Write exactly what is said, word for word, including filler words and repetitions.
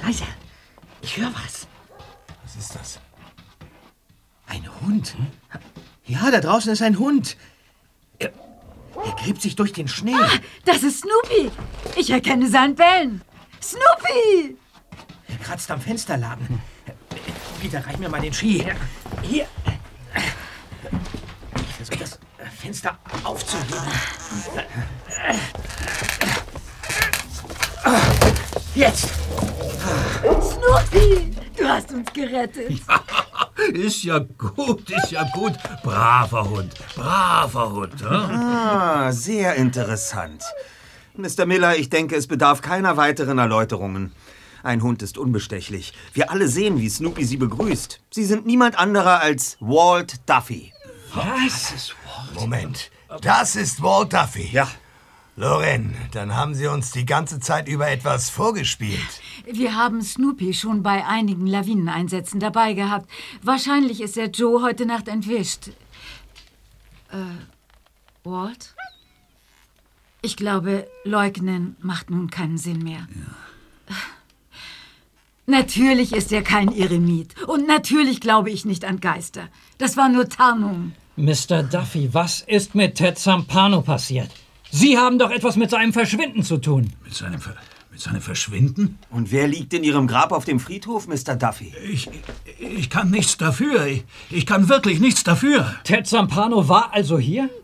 Leise. Ich höre was. Was ist das? Ein Hund? Hm? Ja, da draußen ist ein Hund. Er, er gräbt sich durch den Schnee. Ah, das ist Snoopy. Ich erkenne sein Bellen. Snoopy! Er kratzt am Fensterladen. Peter, reich mir mal den Ski. Hier. Ich versuche das Fenster aufzuheben. Jetzt. Snoopy, du hast uns gerettet. Ja, ist ja gut, ist ja gut. Braver Hund, braver Hund. Hm? Ah, sehr interessant. Mister Miller, ich denke, es bedarf keiner weiteren Erläuterungen. Ein Hund ist unbestechlich. Wir alle sehen, wie Snoopy sie begrüßt. Sie sind niemand anderer als Walt Duffy. Was? Ist Walt? Moment, das ist Walt Duffy? Ja. Loren, dann haben Sie uns die ganze Zeit über etwas vorgespielt. Wir haben Snoopy schon bei einigen Lawineneinsätzen dabei gehabt. Wahrscheinlich ist er Joe heute Nacht entwischt. Äh, Walt? Ich glaube, leugnen macht nun keinen Sinn mehr. Ja. Natürlich ist er kein Eremit. Und natürlich glaube ich nicht an Geister. Das war nur Tarnung. Mister Duffy, was ist mit Ted Zampano passiert? Sie haben doch etwas mit seinem Verschwinden zu tun. Mit seinem, Ver mit seinem Verschwinden? Und wer liegt in Ihrem Grab auf dem Friedhof, Mister Duffy? Ich, ich kann nichts dafür. Ich, ich kann wirklich nichts dafür. Ted Zampano war also hier?